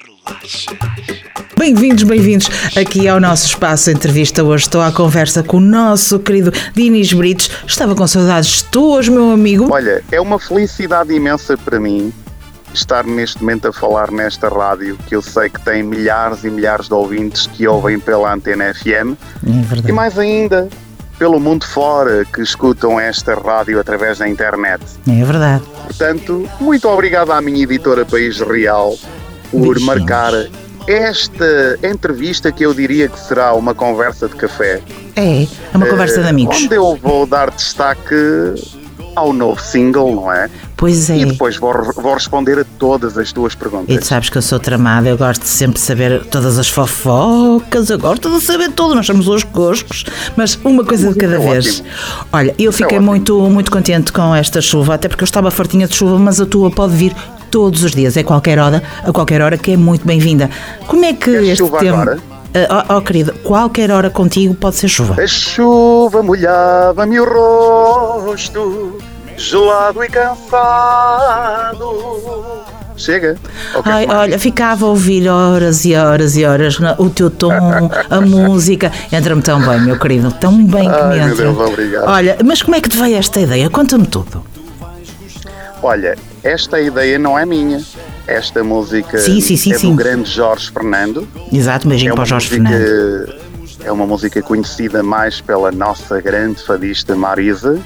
Relaxa. Bem-vindos aqui ao nosso espaço de entrevista. Hoje estou à conversa com o nosso querido Dinis Brites. Estava com saudades tuas, meu amigo. Olha, é uma felicidade imensa para mim estar neste momento a falar nesta rádio, que eu sei que tem milhares e milhares de ouvintes que ouvem pela Antena FM. É verdade. E mais ainda, pelo mundo fora, que escutam esta rádio através da internet. É verdade. Portanto, muito obrigado à minha editora País Real por marcar esta entrevista, que eu diria que será uma conversa de café. É uma conversa de amigos. Onde eu vou dar destaque ao novo single, não é? Pois é. E depois vou responder a todas as tuas perguntas. E tu sabes que eu sou tramada, eu gosto sempre de saber todas as fofocas, eu gosto de saber tudo, nós somos os coscos, mas uma coisa de cada vez. Ótimo. Olha, eu fiquei muito contente com esta chuva, até porque eu estava fartinha de chuva, mas a tua pode vir todos os dias, a qualquer hora, que é muito bem-vinda. Como é que Queres este chuva tempo... agora? Querido, qualquer hora contigo pode ser chuva. A chuva molhava-me o rosto, gelado e cansado. Chega. Ok. Ai, olha, ficava a ouvir horas e horas e horas o teu tom, a música. Entra-me tão bem, meu querido, tão bem que me Ai, entra. meu Deus, obrigado. Olha, mas como é que te veio esta ideia? Conta-me tudo. Olha, esta ideia não é minha. Esta música Sim, do grande Jorge Fernando. Exato, um beijinho para o Jorge Fernando. É uma música conhecida mais pela nossa grande fadista Marisa.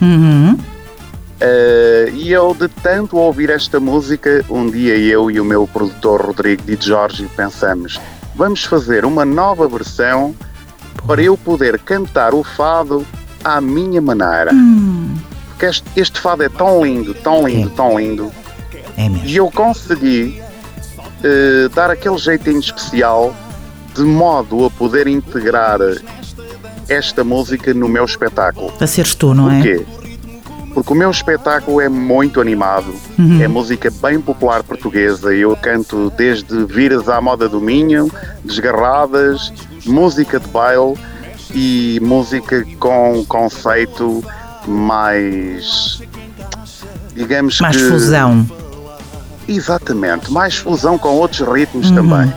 E eu, de tanto ouvir esta música, um dia eu e o meu produtor Rodrigo Di Giorgi pensamos: vamos fazer uma nova versão para eu poder cantar o fado à minha maneira. Porque este fado é tão lindo, tão lindo, tão lindo. É mesmo. E eu consegui dar aquele jeitinho especial de modo a poder integrar esta música no meu espetáculo. Para seres tu, não é? Porquê? Porque o meu espetáculo é muito animado, é música bem popular portuguesa. Eu canto desde viras à moda do Minho, desgarradas, música de baile e música com conceito mais, digamos, Mais que... fusão. Exatamente, mais fusão com outros ritmos também.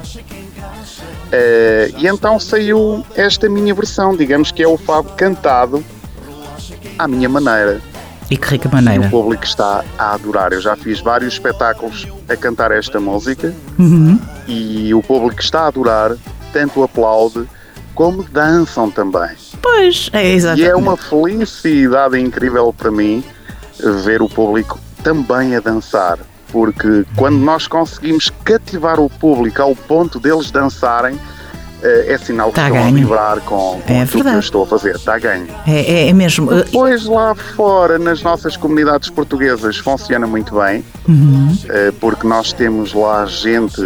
E então saiu esta minha versão, digamos que é o fado cantado à minha maneira. E que rica E maneira. o público está a adorar. Eu já fiz vários espetáculos a cantar esta música e o público está a adorar, tanto aplaude como dançam também. Pois, é exatamente. E é uma felicidade incrível para mim ver o público também a dançar. Porque quando nós conseguimos cativar o público ao ponto deles dançarem, é sinal que Tá estão ganho. a vibrar com É tudo que eu verdade. estou a fazer. Está a ganho. É mesmo. Depois lá fora, nas nossas comunidades portuguesas, funciona muito bem, porque nós temos lá gente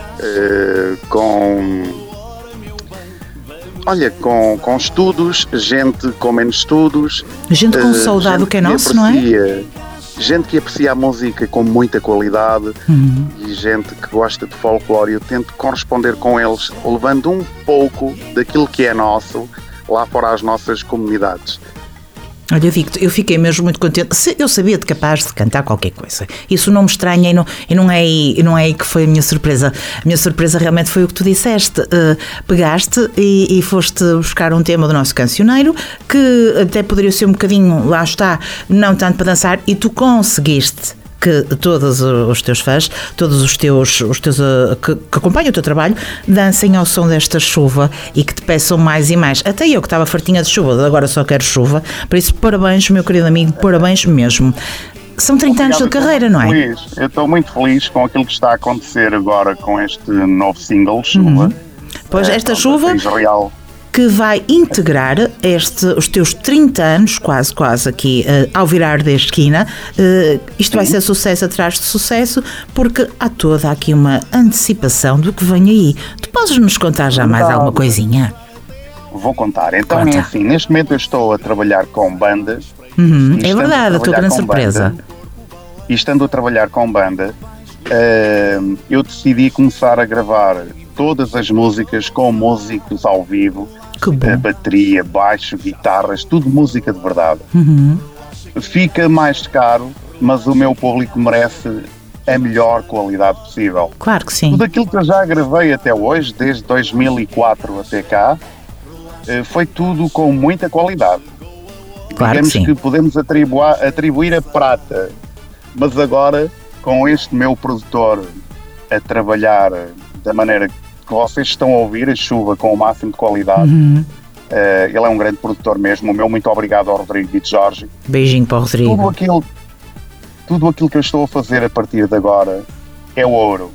com estudos, gente com menos estudos. Gente com saudade do que é nosso, não é? Gente que aprecia a música com muita qualidade e gente que gosta de folclore. Eu tento corresponder com eles, levando um pouco daquilo que é nosso lá para as nossas comunidades. Olha, eu fiquei mesmo muito contente. Eu sabia-te capaz de cantar qualquer coisa. Isso não me estranha e não é aí que foi a minha surpresa. A minha surpresa realmente foi o que tu disseste. Pegaste e foste buscar um tema do nosso cancioneiro, que até poderia ser um bocadinho, lá está, não tanto para dançar, e tu conseguiste que todos os teus fãs, todos os teus que acompanham o teu trabalho, dancem ao som desta chuva e que te peçam mais e mais. Até eu que estava fartinha de chuva, agora só quero chuva. Por isso, parabéns, meu querido amigo, parabéns mesmo. São 30 anos de carreira, não é? Eu estou muito feliz com aquilo que está a acontecer agora com este novo single, Chuva. Pois esta chuva País Real. que vai integrar os teus 30 anos, quase aqui, ao virar da esquina. Isto vai ser sucesso atrás de sucesso, porque há toda aqui uma antecipação do que vem aí. Tu podes nos contar já mais alguma coisinha? Vou contar. Então Conta. é assim, neste momento eu estou a trabalhar com bandas. É verdade, a tua grande surpresa. E estando a trabalhar com banda, eu decidi começar a gravar todas as músicas com músicos ao vivo. Que bom. Bateria, baixo, guitarras, tudo música de verdade. Fica mais caro, mas o meu público merece a melhor qualidade possível. Claro que sim. Tudo aquilo que eu já gravei até hoje, desde 2004 até cá, foi tudo com muita qualidade. Claro Digamos que sim. que podemos atribuir a prata, mas agora com este meu produtor a trabalhar da maneira que vocês estão a ouvir, a chuva com o máximo de qualidade. Ele é um grande produtor mesmo. O meu muito obrigado ao Rodrigo Di Giorgi. Beijinho para o Rodrigo. Tudo aquilo que eu estou a fazer a partir de agora é ouro.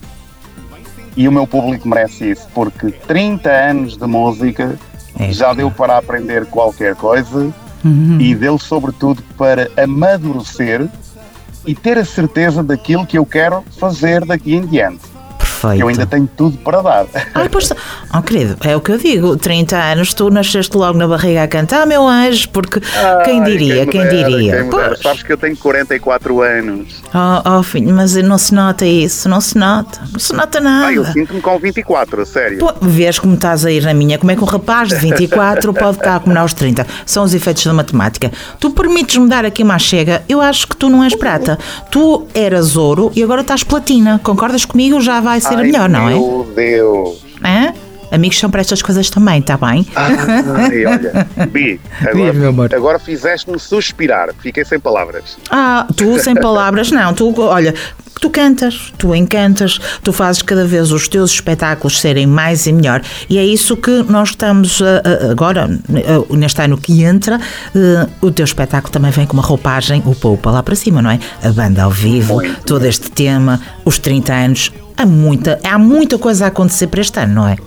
E o meu público merece isso, porque 30 anos de música já deu para aprender qualquer coisa e deu sobretudo para amadurecer e ter a certeza daquilo que eu quero fazer daqui em diante. Perfeito. Eu ainda tenho tudo para dar. Pois, querido, é o que eu digo, 30 anos, tu nasceste logo na barriga a cantar, meu anjo, porque quem diria? Pois. Sabes que eu tenho 44 anos. Filho, mas não se nota isso, não se nota nada. Eu sinto-me com 24, a sério. Pô, vês como estás a ir na minha, como é que um rapaz de 24 pode estar como aos 30? São os efeitos da matemática. Tu permites-me dar aqui uma chega, eu acho que tu não és prata. Tu eras ouro e agora estás platina, concordas comigo? Já vai ser melhor, não é? Meu Deus! Amigos são para estas coisas também, está bem? Olha, Bi, agora fizeste-me suspirar, fiquei sem palavras. Tu sem palavras, não, olha, tu cantas, tu encantas, tu fazes cada vez os teus espetáculos serem mais e melhor, e é isso que nós estamos agora, neste ano que entra, o teu espetáculo também vem com uma roupagem, o poupa lá para cima, não é? A banda ao vivo, todo este tema, os 30 anos, há muita coisa a acontecer para este ano, não é?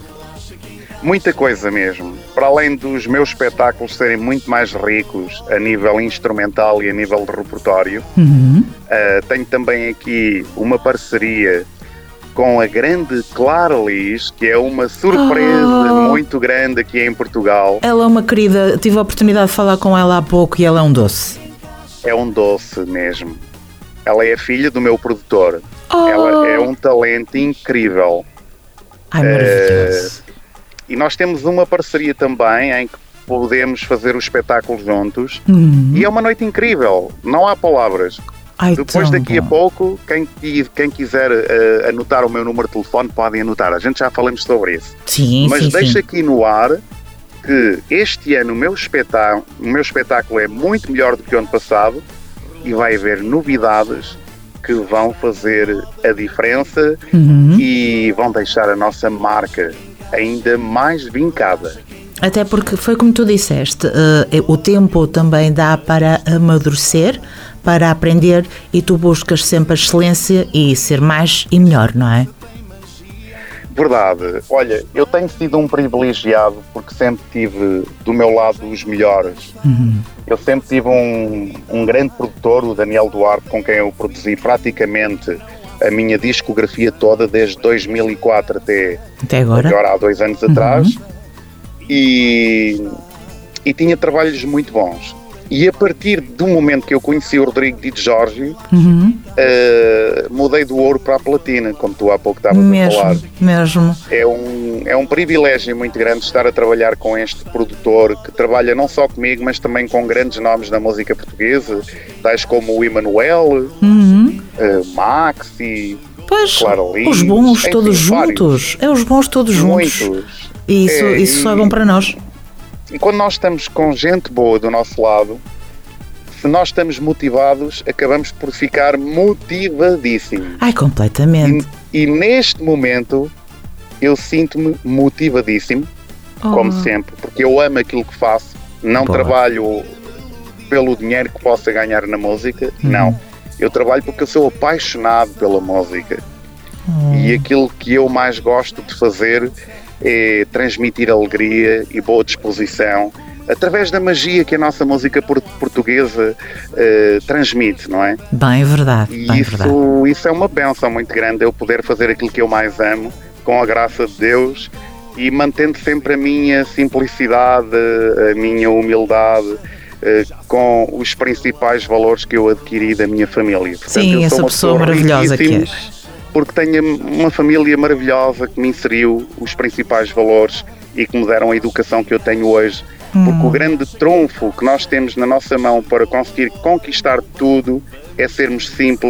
Muita coisa mesmo. Para além dos meus espetáculos serem muito mais ricos a nível instrumental e a nível de repertório, tenho também aqui uma parceria com a grande Clara Liz, que é uma surpresa muito grande aqui em Portugal. Ela é uma querida, tive a oportunidade de falar com ela há pouco e ela é um doce. É um doce mesmo. Ela é a filha do meu produtor. Ela é um talento incrível. Maravilhoso. E nós temos uma parceria também em que podemos fazer o espetáculo juntos. E é uma noite incrível, não há palavras. Depois daqui a pouco, quem quiser anotar o meu número de telefone, podem anotar. A gente já falamos sobre isso. Mas deixa aqui no ar que este ano o meu espetáculo é muito melhor do que o ano passado e vai haver novidades que vão fazer a diferença e vão deixar a nossa marca ainda mais vincada. Até porque foi como tu disseste, o tempo também dá para amadurecer, para aprender, e tu buscas sempre a excelência e ser mais e melhor, não é? Verdade. Olha, eu tenho sido um privilegiado porque sempre tive do meu lado os melhores. Eu sempre tive um grande produtor, o Daniel Duarte, com quem eu produzi praticamente a minha discografia toda, desde 2004 até agora há 2 anos atrás, e tinha trabalhos muito bons. E a partir do momento que eu conheci o Rodrigo Di Giorgi, mudei do ouro para a platina, como tu há pouco estavas a falar. Mesmo. É um privilégio muito grande estar a trabalhar com este produtor que trabalha não só comigo, mas também com grandes nomes da música portuguesa, tais como o Emanuel, Maxi, Clara Liz, os bons todos juntos. Os bons todos juntos. Muitos. E isso é bom para nós. E quando nós estamos com gente boa do nosso lado, se nós estamos motivados, acabamos por ficar motivadíssimos. Completamente. E neste momento, eu sinto-me motivadíssimo, como sempre, porque eu amo aquilo que faço. Não trabalho pelo dinheiro que possa ganhar na música, não. Eu trabalho porque eu sou apaixonado pela música. E aquilo que eu mais gosto de fazer é transmitir alegria e boa disposição através da magia que a nossa música portuguesa transmite, não é? Bem verdade. E isso é uma bênção muito grande, eu poder fazer aquilo que eu mais amo, com a graça de Deus, e mantendo sempre a minha simplicidade, a minha humildade, com os principais valores que eu adquiri da minha família. Portanto, sim, essa pessoa maravilhosa que és. Porque tenho uma família maravilhosa que me inseriu os principais valores e que me deram a educação que eu tenho hoje. Porque o grande trunfo que nós temos na nossa mão para conseguir conquistar tudo é sermos simples,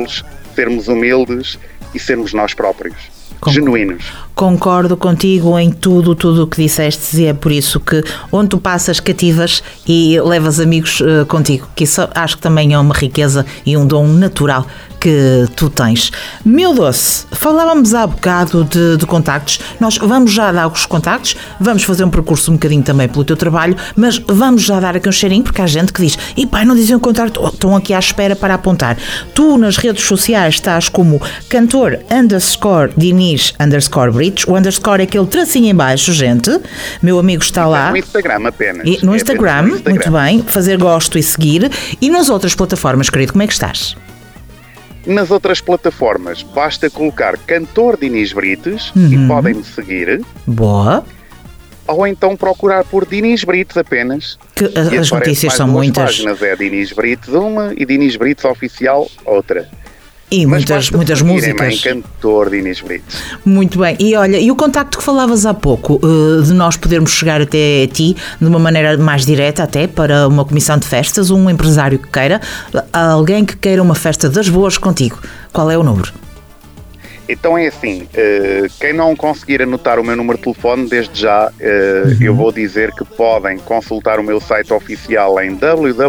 sermos humildes e sermos nós próprios, genuínos. Concordo contigo em tudo o que disseste, e é por isso que onde tu passas cativas e levas amigos contigo, que isso acho que também é uma riqueza e um dom natural que tu tens. Meu doce, falávamos há bocado de contactos, nós vamos já dar os contactos, vamos fazer um percurso um bocadinho também pelo teu trabalho, mas vamos já dar aqui um cheirinho, porque há gente que diz, e pai, não dizem o contacto, estão aqui à espera para apontar. Tu nas redes sociais estás como cantor _Diniz_Brites, o underscore é aquele tracinho em baixo, gente, meu amigo está lá. No Instagram apenas. E no Instagram, muito bem, fazer gosto e seguir. E nas outras plataformas, querido, como é que estás? Nas outras plataformas, basta colocar Cantor Diniz Brites e podem-me seguir. Boa. Ou então procurar por Diniz Brites apenas. Que as notícias são muitas. Páginas, é Diniz Brites uma e Diniz Brites Oficial outra. E muitas músicas. Cantor Diniz Brites. Muito bem. E olha, e o contacto que falavas há pouco, de nós podermos chegar até ti de uma maneira mais direta até para uma comissão de festas, um empresário que queira, alguém que queira uma festa das boas contigo, qual é o número? Então é assim, quem não conseguir anotar o meu número de telefone, desde já eu vou dizer que podem consultar o meu site oficial em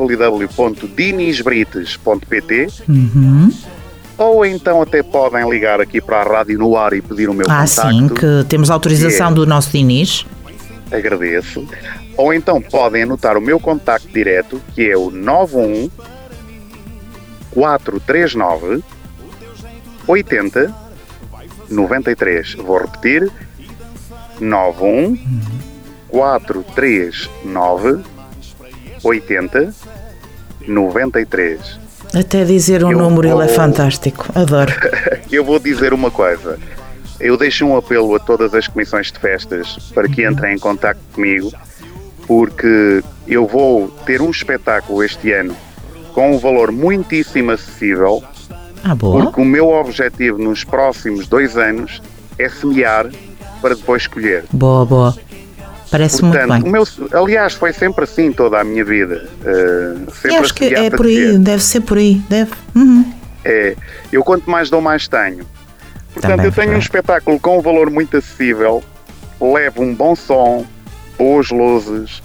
www.dinizbrites.pt. Ou então até podem ligar aqui para a Rádio no Ar e pedir o meu contacto. Sim, que temos autorização do nosso Diniz. Agradeço. Ou então podem anotar o meu contacto direto, que é o 91 439 80 93. Vou repetir. 91 439 80 93. Até dizer um número, ele é fantástico. Adoro. Eu vou dizer uma coisa. Eu deixo um apelo a todas as comissões de festas para que entrem em contacto comigo, porque eu vou ter um espetáculo este ano com um valor muitíssimo acessível. Boa. Porque o meu objetivo nos próximos 2 anos é semear para depois colher. Boa. Parece muito bem. Aliás, foi sempre assim toda a minha vida. Sempre acho que é por aí, deve ser por aí. Deve. Eu quanto mais dou, mais tenho. Portanto, também eu tenho um espetáculo com um valor muito acessível, levo um bom som, boas luzes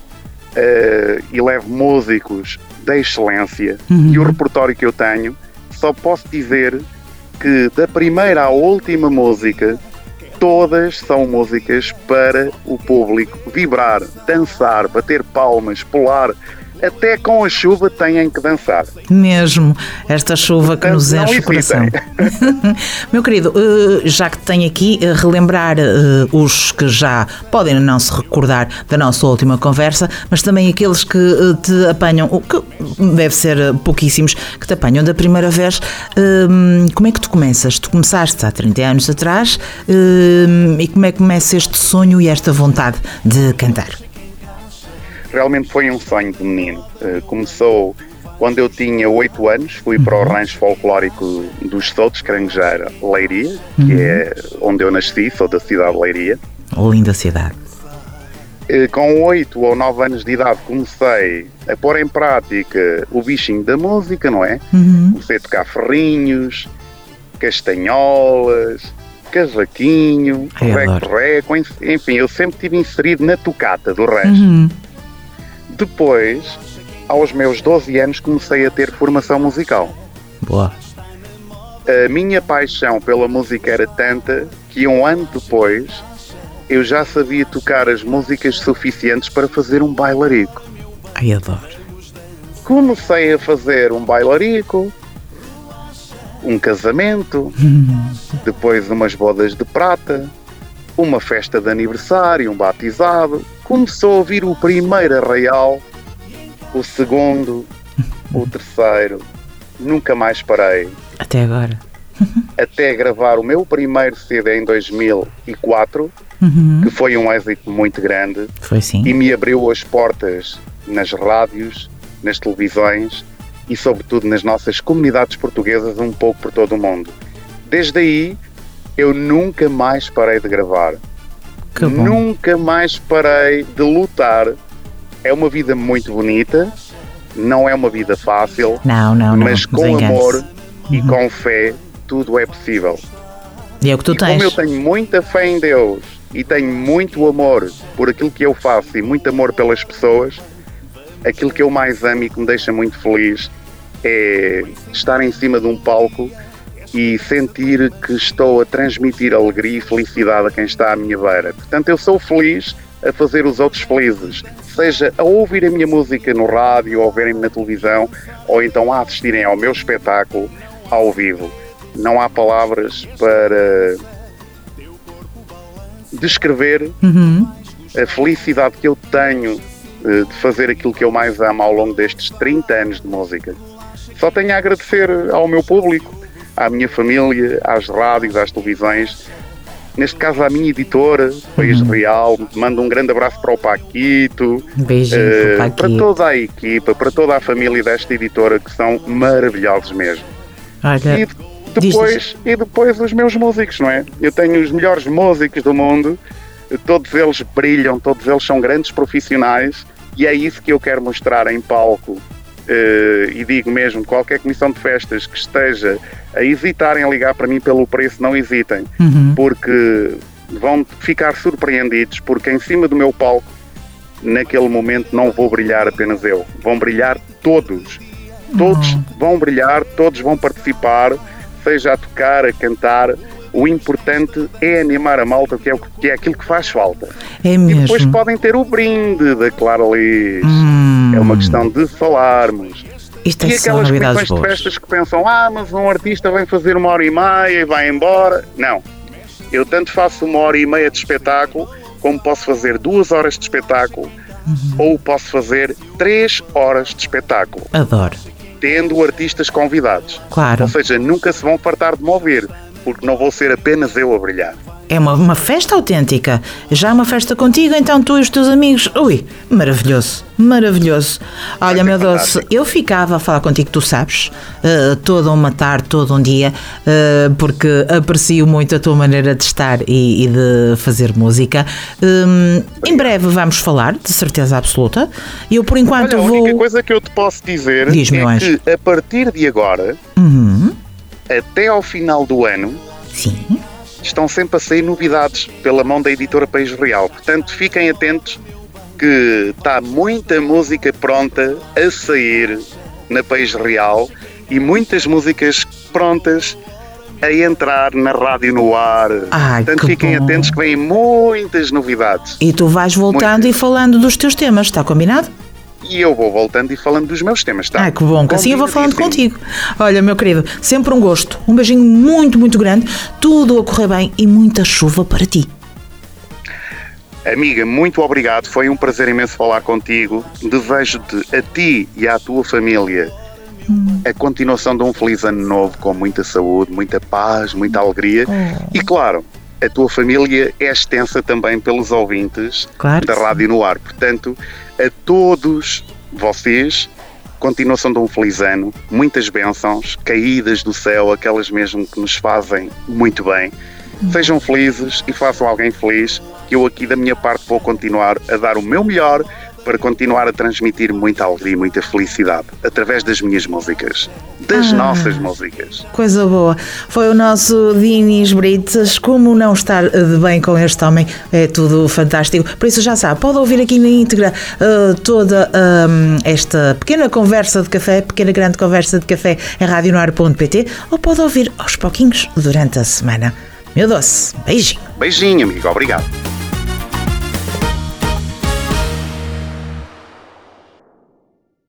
e levo músicos da excelência. E o repertório que eu tenho, só posso dizer que da primeira à última música, todas são músicas para o público vibrar, dançar, bater palmas, pular. Até com a chuva têm que dançar. Mesmo, esta chuva que nos enche o coração. Meu querido, já que tenho aqui, relembrar os que já podem não se recordar da nossa última conversa, mas também aqueles que te apanham, que deve ser pouquíssimos, que te apanham da primeira vez. Como é que tu começas? Tu começaste há 30 anos atrás e como é que começa este sonho e esta vontade de cantar? Realmente foi um sonho de menino. Começou quando eu tinha 8 anos, fui para o rancho folclórico dos Soutos, Caranguejar, Leiria, que é onde eu nasci, sou da cidade de Leiria. Linda cidade. Com 8 ou 9 anos de idade comecei a pôr em prática o bichinho da música, não é? Comecei a tocar ferrinhos, castanholas, cavaquinho, reco, enfim, eu sempre estive inserido na tocata do rancho. Depois, aos meus 12 anos, comecei a ter formação musical. Boa. A minha paixão pela música era tanta que um ano depois eu já sabia tocar as músicas suficientes para fazer um bailarico. Ai, adoro. Comecei a fazer um bailarico, um casamento, depois umas bodas de prata, uma festa de aniversário, um batizado. Começou a vir o primeiro arraial, o segundo, o terceiro. Nunca mais parei. Até agora. Até gravar o meu primeiro CD em 2004, que foi um êxito muito grande. Foi sim. E me abriu as portas nas rádios, nas televisões e sobretudo nas nossas comunidades portuguesas um pouco por todo o mundo. Desde aí eu nunca mais parei de gravar. Nunca mais parei de lutar. É uma vida muito bonita, não é uma vida fácil, não, mas com amor e com fé tudo é possível. E é o que tu tens. Como eu tenho muita fé em Deus e tenho muito amor por aquilo que eu faço e muito amor pelas pessoas, aquilo que eu mais amo e que me deixa muito feliz é estar em cima de um palco e sentir que estou a transmitir alegria e felicidade a quem está à minha beira. Portanto, eu sou feliz a fazer os outros felizes, seja a ouvir a minha música no rádio, ou verem-me na televisão, ou então a assistirem ao meu espetáculo ao vivo. Não há palavras para descrever a felicidade que eu tenho de fazer aquilo que eu mais amo ao longo destes 30 anos de música. Só tenho a agradecer ao meu público, à minha família, às rádios, às televisões, neste caso à minha editora, País Real. Mando um grande abraço para o Paquito, para toda a equipa, para toda a família desta editora, que são maravilhosos mesmo. Olha, e depois os meus músicos, não é? Eu tenho os melhores músicos do mundo, todos eles brilham, todos eles são grandes profissionais, e é isso que eu quero mostrar em palco. E digo mesmo, qualquer comissão de festas que esteja a hesitar em ligar para mim pelo preço, não hesitem, porque vão ficar surpreendidos, porque em cima do meu palco, naquele momento, não vou brilhar apenas eu, vão brilhar todos vão brilhar, todos vão participar, seja a tocar, a cantar. O importante é animar a malta, que é aquilo que faz falta. É mesmo. E depois podem ter o brinde da Clara Liz. É uma questão de falarmos. Isto e aquelas comissões de festas que pensam, mas um artista vem fazer 1h30 e vai embora. Não. Eu tanto faço 1h30 de espetáculo, como posso fazer 2 horas de espetáculo, ou posso fazer 3 horas de espetáculo. Adoro. Tendo artistas convidados. Claro. Ou seja, nunca se vão fartar de me ouvir, porque não vou ser apenas eu a brilhar. É uma festa autêntica. Já uma festa contigo, então tu e os teus amigos. Ui, maravilhoso, maravilhoso. Olha, meu doce, eu ficava a falar contigo, tu sabes, toda uma tarde, todo um dia, porque aprecio muito a tua maneira de estar e de fazer música. Em breve vamos falar, de certeza absoluta. Eu, por enquanto, a única coisa que eu te posso dizer é que a partir de agora, até ao final do ano, sim, estão sempre a sair novidades pela mão da editora País Real. Portanto, fiquem atentos que está muita música pronta a sair na País Real e muitas músicas prontas a entrar na rádio no ar. Portanto, fiquem atentos que vêm muitas novidades. E tu vais voltando e falando dos teus temas, está combinado? E eu vou voltando e falando dos meus temas, tá? Que bom, que assim eu vou falando contigo. Olha, meu querido, sempre um gosto. Um beijinho muito, muito grande. Tudo a correr bem e muita chuva para ti. Amiga, muito obrigado. Foi um prazer imenso falar contigo. Desejo-te, a ti e à tua família, a continuação de um feliz ano novo, com muita saúde, muita paz, muita alegria. E claro, a tua família é extensa também pelos ouvintes da Rádio no Ar. Portanto, a todos vocês, continuação de um feliz ano, muitas bênçãos, caídas do céu, aquelas mesmo que nos fazem muito bem. Sejam felizes e façam alguém feliz, que eu aqui da minha parte vou continuar a dar o meu melhor para continuar a transmitir muita alegria e muita felicidade através das minhas músicas, das nossas músicas. Coisa boa. Foi o nosso Dinis Brites. Como não estar de bem com este homem? É tudo fantástico. Por isso já sabe, pode ouvir aqui na íntegra toda esta pequena conversa de café, pequena grande conversa de café em radionoar.pt, ou pode ouvir aos pouquinhos durante a semana. Meu doce, beijinho. Beijinho, amigo. Obrigado.